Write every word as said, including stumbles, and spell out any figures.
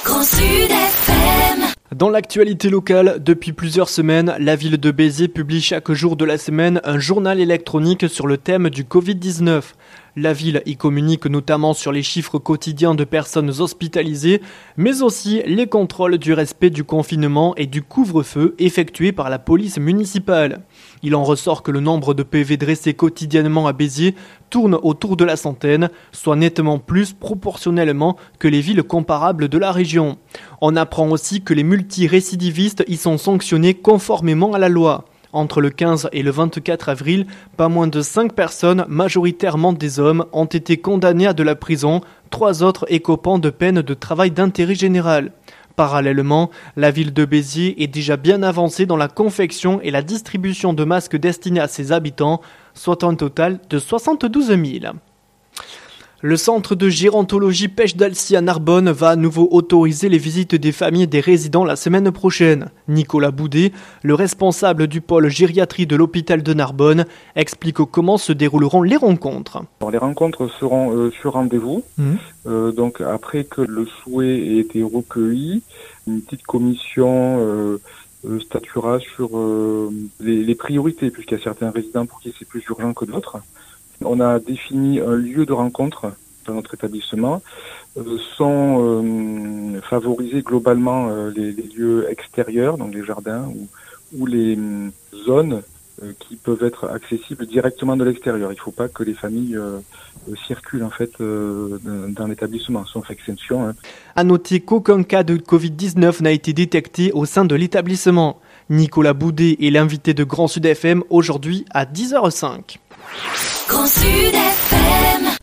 Grand Sud F M. Dans l'actualité locale, depuis plusieurs semaines, la ville de Béziers publie chaque jour de la semaine un journal électronique sur le thème du covid dix-neuf. La ville y communique notamment sur les chiffres quotidiens de personnes hospitalisées, mais aussi les contrôles du respect du confinement et du couvre-feu effectués par la police municipale. Il en ressort que le nombre de P V dressés quotidiennement à Béziers tourne autour de la centaine, soit nettement plus proportionnellement que les villes comparables de la région. On apprend aussi que les multirécidivistes y sont sanctionnés conformément à la loi. Entre le quinze et le vingt-quatre avril, pas moins de cinq personnes, majoritairement des hommes, ont été condamnées à de la prison, trois autres écopant de peines de travail d'intérêt général. Parallèlement, la ville de Béziers est déjà bien avancée dans la confection et la distribution de masques destinés à ses habitants, soit un total de soixante-douze mille. Le centre de gérontologie Pêche d'Alcy à Narbonne va à nouveau autoriser les visites des familles et des résidents la semaine prochaine. Nicolas Boudet, le responsable du pôle gériatrie de l'hôpital de Narbonne, explique comment se dérouleront les rencontres. Alors, les rencontres seront euh, sur rendez-vous. Mmh. Euh, donc après que le souhait ait été recueilli, une petite commission euh, euh, statuera sur euh, les, les priorités, puisqu'il y a certains résidents pour qui c'est plus urgent que d'autres. On a défini un lieu de rencontre dans notre établissement. Euh, sont euh, favorisés globalement euh, les, les lieux extérieurs, donc les jardins ou, ou les euh, zones euh, qui peuvent être accessibles directement de l'extérieur. Il ne faut pas que les familles euh, circulent en fait euh, dans l'établissement, sauf exception. Hein. À noter qu'aucun cas de covid dix-neuf n'a été détecté au sein de l'établissement. Nicolas Boudet est l'invité de Grand Sud F M aujourd'hui à dix heures cinq. Grand Sud F M.